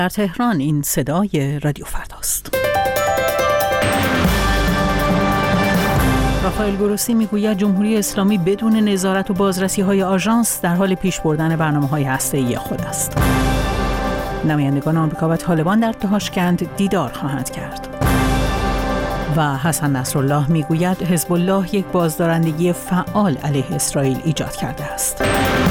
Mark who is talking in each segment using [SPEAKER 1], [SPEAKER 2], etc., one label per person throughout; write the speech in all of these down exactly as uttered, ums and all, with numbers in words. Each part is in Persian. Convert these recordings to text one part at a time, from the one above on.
[SPEAKER 1] در تهران این صدای رادیو فرداست. رافائل گروسی میگوید جمهوری اسلامی بدون نظارت و بازرسی‌های آژانس در حال پیش بردن برنامه‌های هسته‌ای خود است. نمایندگان آمریکا و طالبان در تاشکند دیدار خواهند کرد. و حسن نصرالله میگوید حزب الله یک بازدارندگی فعال علیه اسرائیل ایجاد کرده است.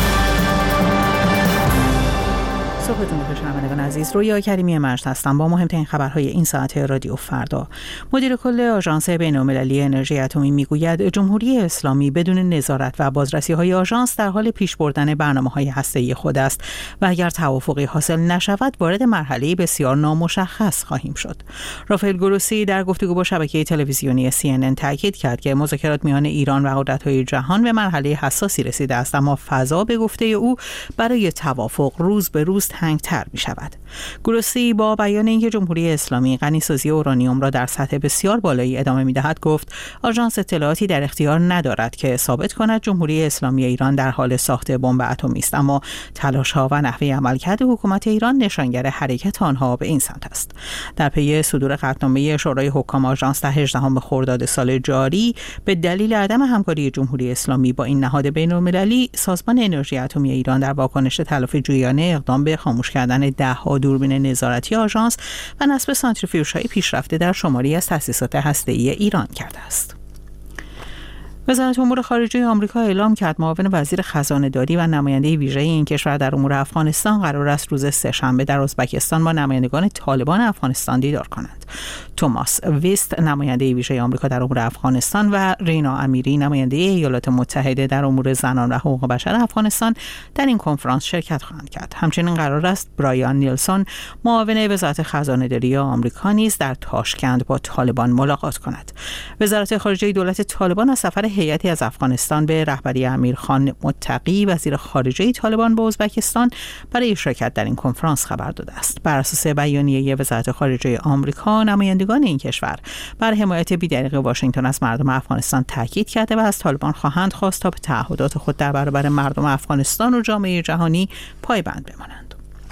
[SPEAKER 1] صحبتون بخیر شنوندگان عزیز، رویا کریمی مجد هستم با مهمترین خبرهای این ساعت رادیو فردا. مدیر کل آژانس بین‌المللی انرژی اتمی میگوید جمهوری اسلامی بدون نظارت و بازرسی‌های آژانس در حال پیش بردن برنامه‌های هسته‌ای خود است و اگر توافقی حاصل نشود وارد مرحله بسیار نامشخص خواهیم شد. رافائل گروسی در گفتگو با شبکه تلویزیونی سی ان ان تاکید کرد که مذاکرات میان ایران و قدرت‌های جهان به مرحله حساسی رسیده است، اما فضا به گفته او برای توافق روز به روز تنگ‌تر می‌شود. گروسی با بیان اینکه جمهوری اسلامی غنی‌سازی اورانیوم را در سطح بسیار بالایی ادامه می‌دهد گفت آژانس اطلاعاتی در اختیار ندارد که ثابت کند جمهوری اسلامی ایران در حال ساخت بمب اتمی است، اما تلاش‌ها و نحوه عملکرد حکومت ایران نشانگر حرکت آنها به این سمت است. در پی صدور قطعنامه شورای حکام آژانس در هجدهم خرداد سال جاری به دلیل عدم همکاری جمهوری اسلامی با این نهاد بین‌المللی، سازمان انرژی اتمی ایران در واکنش تلافی‌جویانه اقدام به خاموش کردن ده‌ها دوربین نظارتی آژانس و نصب سانتریفیوژهای پیشرفته در شماری از تأسیسات هسته‌ای ایران کرده است. وزارت امور خارجه آمریکا اعلام کرد معاون وزیر خزانه‌داری و نماینده ویژه این کشور در امور افغانستان قرار است روز سه‌شنبه در ازبکستان با نمایندگان طالبان افغانستان دیدار کنند. توماس ویست نماینده ویژه آمریکا در امور افغانستان و رینا امیری نماینده ایالات متحده در امور زنان و حقوق بشر افغانستان در این کنفرانس شرکت خواهند کرد. همچنین قرار است برایان نیلسون معاون وزارت خزانه‌داری آمریکا نیز در تاشکند با طالبان ملاقات کند. وزارت خارجه دولت طالبان از سفر هیئتی از افغانستان به رهبری امیرخان متقی وزیر خارجه طالبان به ازبکستان برای شرکت در این کنفرانس خبر داده است. بر اساس بیانیه وزارت خارجه آمریکا، نمایندگان این کشور بر حمایت بی‌دریغ واشنگتن از مردم افغانستان تاکید کرده و از طالبان خواهند خواست تا به تعهدات خود در برابر مردم افغانستان و جامعه جهانی پایبند بمانند.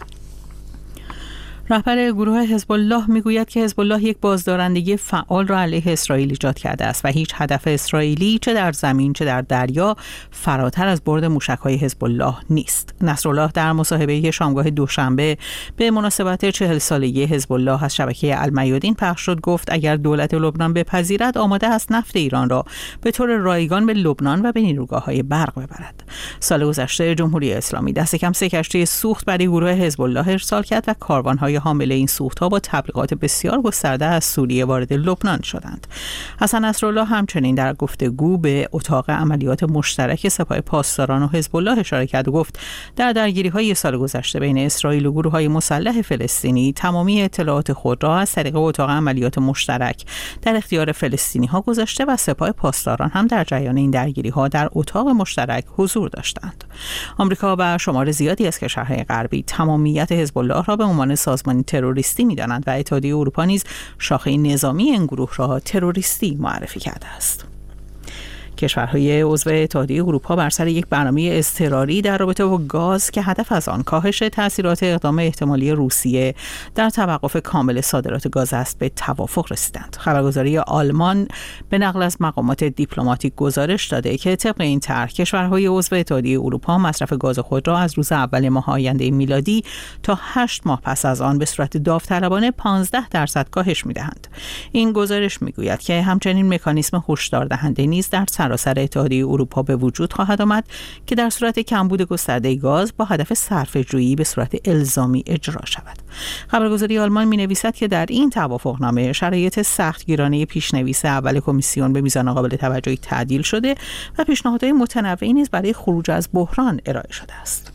[SPEAKER 1] رهبر گروه حزب الله میگوید که حزب الله یک بازدارندگی فعال را علیه اسرائیل ایجاد کرده است و هیچ هدف اسرائیلی چه در زمین چه در دریا فراتر از برد موشک‌های حزب الله نیست. نصرالله در مصاحبه شامگاه دوشنبه به مناسبت چهل سالگی حزب الله از شبکه المیادین پخش شد گفت اگر دولت لبنان بپذیرد آماده است نفت ایران را به طور رایگان به لبنان و به نیروگاه‌های برق ببرد. سال گذشته جمهوری اسلامی دست کم سه کشتی سوخت برای گروه حزب الله ارسال کرد و کاروان‌های حامل این سوخت‌ها با تبلیغات بسیار گسترده از سوریه وارد لبنان شدند. حسن نصرالله همچنین در گفتگو به اتاق عملیات مشترک سپاه پاسداران و حزب الله اشاره کرد و گفت در درگیری‌های سال گذشته بین اسرائیل و گروه‌های مسلح فلسطینی تمامی اطلاعات خود را از طریق اتاق عملیات مشترک در اختیار فلسطینی‌ها گذاشته و سپاه پاسداران هم در جریان این درگیری‌ها در اتاق مشترک حضور داشتند. آمریکا و شمار زیادی از کشورهای غربی تمامیت حزب الله را به عنوان سازمان تروریستی می‌دانند و اتحادیه اروپا نیز شاخه نظامی این گروه را تروریستی معرفی کرده است. کشورهای عضو اتحادیه اروپا بر سر یک برنامه اضطراری در رابطه با گاز که هدف از آن کاهش تاثیرات اقدام احتمالی روسیه در توقف کامل صادرات گاز است به توافق رسیدند. خبرگزاری آلمان به نقل از مقامات دیپلماتیک گزارش داده که طبق این طرح کشورهای عضو اتحادیه اروپا مصرف گاز خود را از روز اول ماه آینده میلادی تا هشت ماه پس از آن به صورت داوطلبانه پانزده درصد کاهش می‌دهند. این گزارش می‌گوید که همچنین مکانیزم هشدار دهنده نیز در سراسر اتحادیه اروپا به وجود خواهد آمد که در صورت کمبود گسترده گاز با هدف صرفه‌جویی به صورت الزامی اجرا شود. خبرگزاری آلمان می‌نویسد که در این توافقنامه شرایط سختگیرانه پیش‌نویس اول کمیسیون به میزان قابل توجهی تعدیل شده و پیشنهادهای متنوعی نیز برای خروج از بحران ارائه شده است.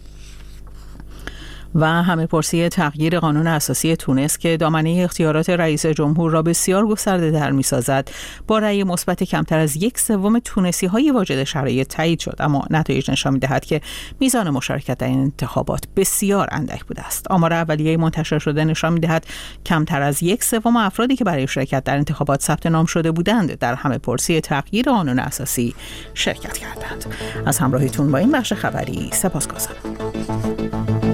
[SPEAKER 1] و همه پرسی تغییر قانون اساسی تونس که دامنه اختیارات رئیس جمهور را بسیار گسترده در می‌سازد با رأی مثبت کمتر از یک سوم تونسی‌های واجد شرایط تایید شد، اما نتایج نشان می‌دهد که میزان مشارکت در این انتخابات بسیار اندک بوده است. آمار اولیه منتشر شده نشان می‌دهد کمتر از یک سوم افرادی که برای شرکت در انتخابات ثبت نام شده بودند در همه پرسی تغییر قانون اساسی شرکت کردند. از همراهیتون با این بخش خبری سپاسگزارم.